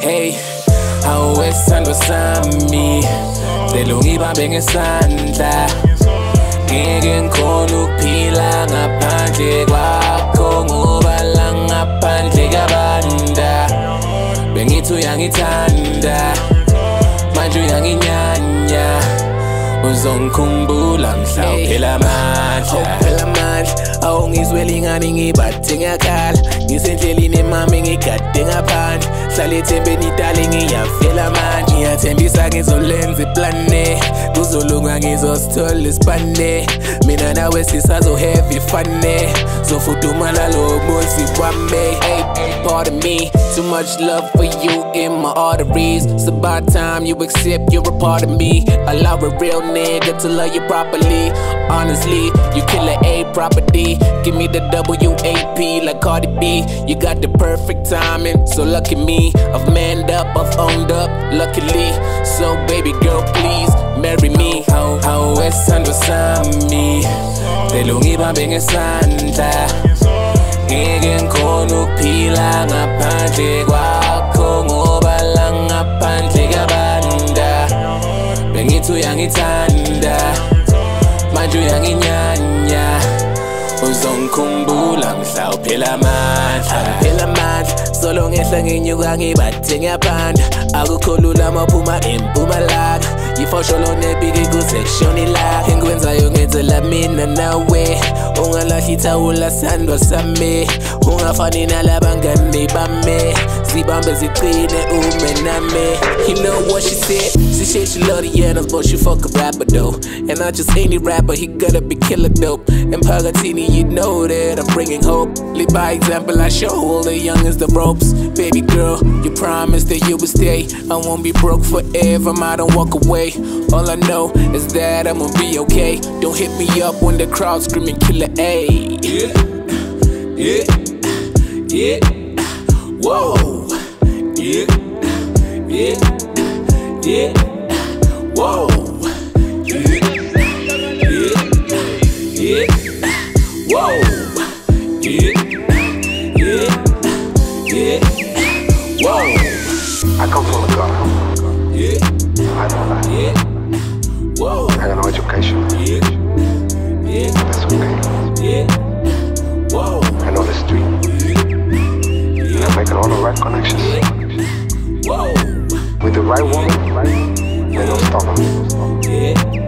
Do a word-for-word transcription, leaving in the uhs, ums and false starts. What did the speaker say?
Hey, awesithandwa sami cela ungibambe ngesandla ngeke ngikhona ukuphila ngaphandle kwakho ngoba la ngaphandle kabanda bengithi uyangithanda manje uyanginyanya uzongikhumbula mhla uphela amandla uphela amandla awungizweli ngani ngibathe ngiyakhala ngisendleleni mami ngigade ngaphandle hlala ethembeni idale ngiyafela manje ngiyathembisa ngizolenza iplane kuzolunga ngizosithola isipane mina nawe sisazo-have fane zofudumala lo muzi wami. Hey, pardon me, too much love for you in my arteries. It's about time you accept you're a part of me. Allow a real nigga to love you properly. Honestly, you kill a A property. Give me the W A P like Cardi B. You got the perfect timing, so lucky me. I've manned up, I've owned up, luckily. So baby girl, please marry me. Awesithandwa sami cela ungibambe ngesandla ngeke ngikhona ukuphila ngaphandle kwakho ngoba la ngaphandle kabanda bengithi uyangithanda manje uyanginyanya uzongikhumbula mhla uphela amandla uphela amandla solo ngehla nginyuka ngibathe ngiyaphanda akukho lula maphuma empumalanga yifosholo nebiki kusekshoni la engikwenzayo ngenzela mina nawe ungalahli ithawula sandwa sami ungafani nalabangani bami zibambe ziqine ume nami. You know what she said? She said she love the Yanas but she fuck a rapper though, and not just any rapper, he gotta be killer dope. And Pagatini, you know that I'm bringing hope. Lead by example, I show all the youngest the ropes. Baby girl, you promised that you would stay. I won't be broke forever, I don't walk away. All I know is that I'ma be okay. Don't hit me up when the crowd screaming killer A. Yeah, yeah, yeah, whoa, yeah, yeah, yeah, whoa, yeah, yeah, yeah, whoa, yeah, yeah, yeah, whoa. I come from a car. Yeah, I know that. yeah, whoa. I got no education. Yeah, yeah, That's okay. yeah, whoa. I know the street. And I'm making all the right connections. Whoa. With the right woman, they don't stop me. Yeah.